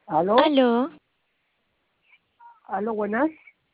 ¿Aló? Aló, ¿Aló, buenas?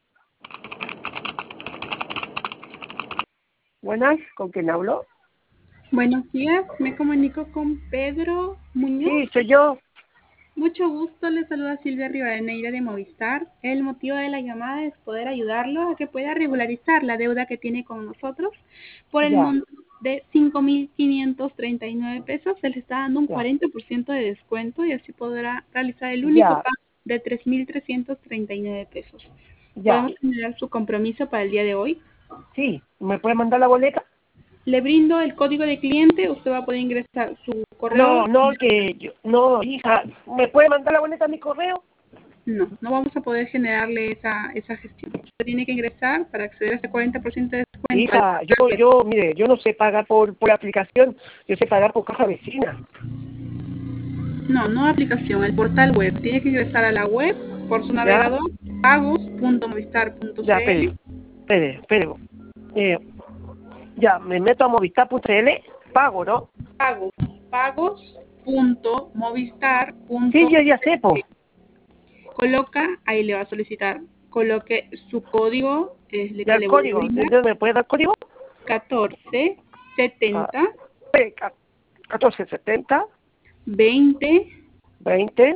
¿Buenas? ¿Con quién hablo? Buenos días, me comunico con Pedro Muñoz. Sí, soy yo. Mucho gusto, le saluda Silvia Rivadeneira de Movistar. El motivo de la llamada es poder ayudarlo a que pueda regularizar la deuda que tiene con nosotros por el Ya, monto de 5.539 pesos. Se le está dando un ya, 40% de descuento y así podrá realizar el único ya, pago de 3.339 pesos. ya. ¿Podemos generar su compromiso para el día de hoy? Sí, ¿me puede mandar la boleta? Le brindo el código de cliente, usted va a poder ingresar su correo. No, hija, ¿me puede mandar la boleta a mi correo? No vamos a poder generarle esa gestión. Usted tiene que ingresar para acceder a ese 40% de descuento. Hija, mire, yo no sé pagar por aplicación, yo sé pagar por caja vecina. No aplicación, el portal web. Tiene que ingresar a la web por su ¿Ya? navegador, Ya, pagos.movistar.cl. espere. Eh, ya, me meto a movistar.cl, pago, ¿no? Pagos.movistar.cl. Sí, yo ya sé, po. Coloca, ahí le va a solicitar, coloque su código, Ya que el le voy a código, brindar, entonces, ¿me puede dar código? 1470 Espere, 1470 20 20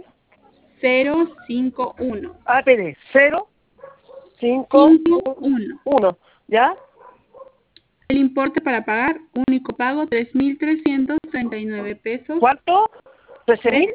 051. espere, 0 5 51. 1, ¿ya? El importe para pagar, único pago, 3.339 pesos. ¿Cuánto? 13.000,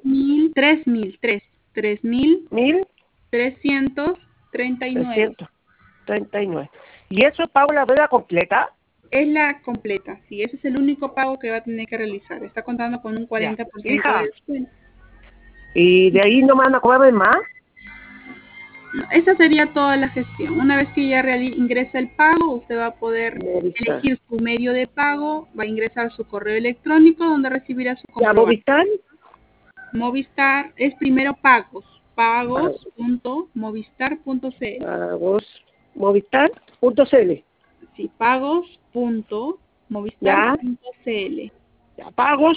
3.339. 1.339. ¿Y eso pago la deuda completa? Es la completa, sí, ese es el único pago que va a tener que realizar. Está contando con un Ya. 40% de Hija, descuento. ¿y de ahí no me van a cobrar más? Esa sería toda la gestión. Una vez que ya ingresa el pago, usted va a poder Movistar. elegir su medio de pago, va a ingresar su correo electrónico donde recibirá su ¿Ya comprobante. Movistar? Movistar es primero pagos, Pagos, pagos.movistar.cl. pagos, Movistar.cl. Sí, pagos.movistar.cl. Ya, ya,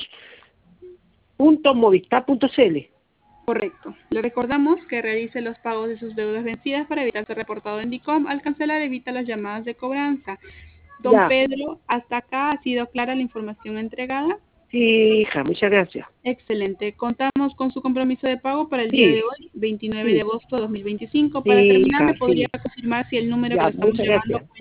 pagos.movistar.cl. Correcto. Le recordamos que realice los pagos de sus deudas vencidas para evitar ser reportado en DICOM. Al cancelar, evita las llamadas de cobranza. Don Ya, Pedro, hasta acá ha sido clara la información entregada. sí, hija, muchas gracias. Excelente. Contamos con su compromiso de pago para el día de Sí, hoy, 29 de sí, agosto de 2025. Para sí, terminar, ¿me hija, podría sí. confirmar si el número que Ya, le estamos muchas llamando gracias.